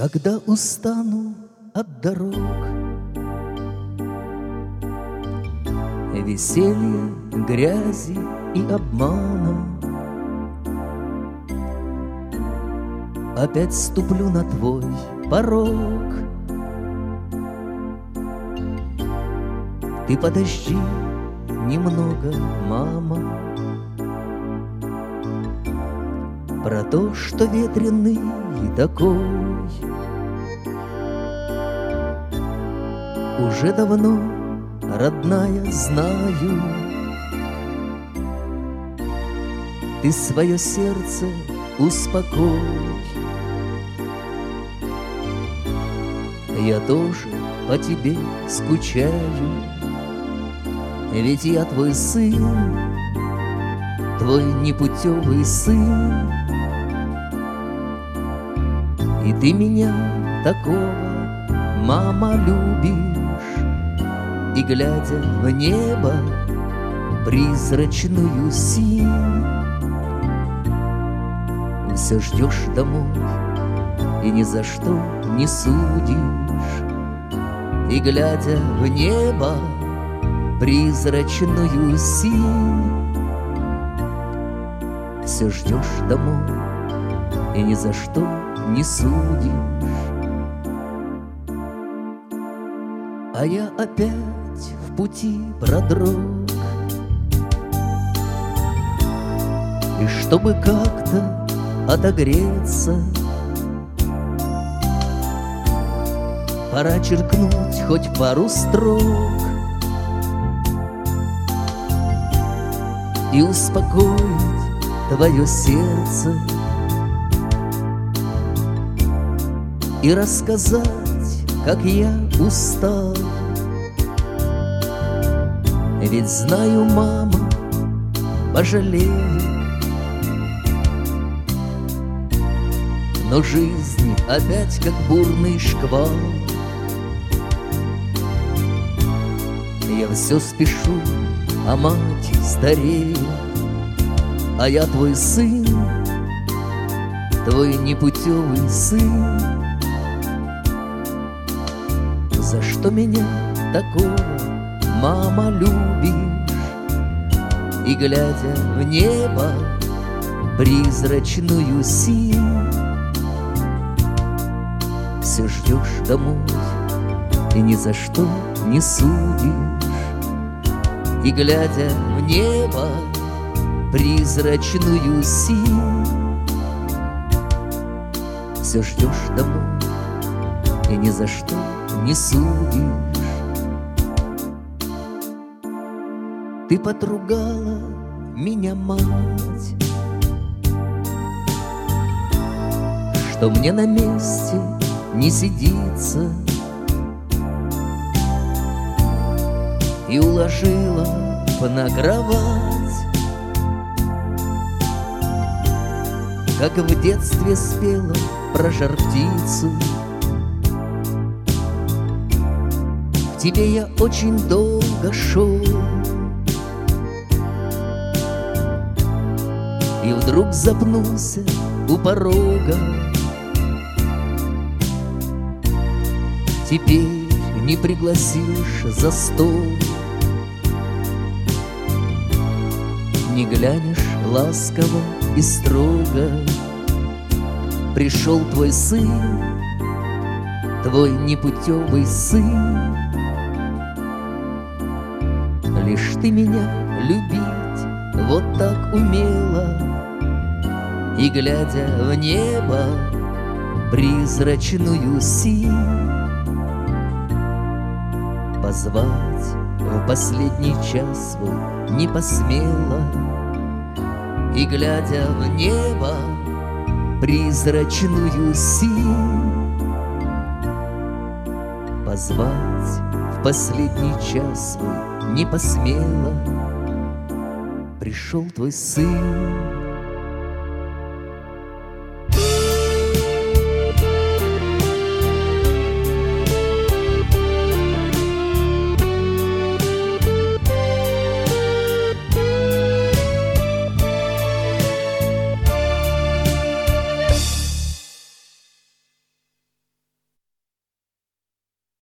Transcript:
Когда устану от дорог, веселья, грязи и обмана, опять ступлю на твой порог. Ты подожди немного, мама, про то, что ветреный такой уже давно, родная, знаю. Ты свое сердце успокой. Я тоже по тебе скучаю, ведь я твой сын, твой непутевый сын. И ты меня такого, мама, любишь, и, глядя в небо, призрачную синь, все ждешь домой и ни за что не судишь. И, глядя в небо, призрачную синь, все ждешь домой и ни за что не судишь. А я опять в пути продрог, и чтобы как-то отогреться, пора черкнуть хоть пару строк и успокоить твое сердце, и рассказать, как я устал. Ведь знаю, мама, пожалею, но жизнь опять как бурный шквал. Я все спешу, а мать стареет, а я твой сын, твой непутевый сын. За что меня такого, мама, любишь? И, глядя в небо, призрачную синь, все ждешь домой и ни за что не судишь. И, глядя в небо, призрачную синь, все ждешь домой и ни за что не судишь. Ты подругала меня, мать, что мне на месте не сидится, и уложила на кровать, как в детстве спела про жар-птицу. К тебе я очень долго шел, и вдруг запнулся у порога. Теперь не пригласишь за стол, не глянешь ласково и строго. Пришел твой сын, твой непутевый сын, лишь ты меня любить вот так умела. И, глядя в небо, призрачную синь, позвать в последний час свой не посмела. И, глядя в небо, призрачную синь, позвать в последний час свой не посмела. Пришел твой сын,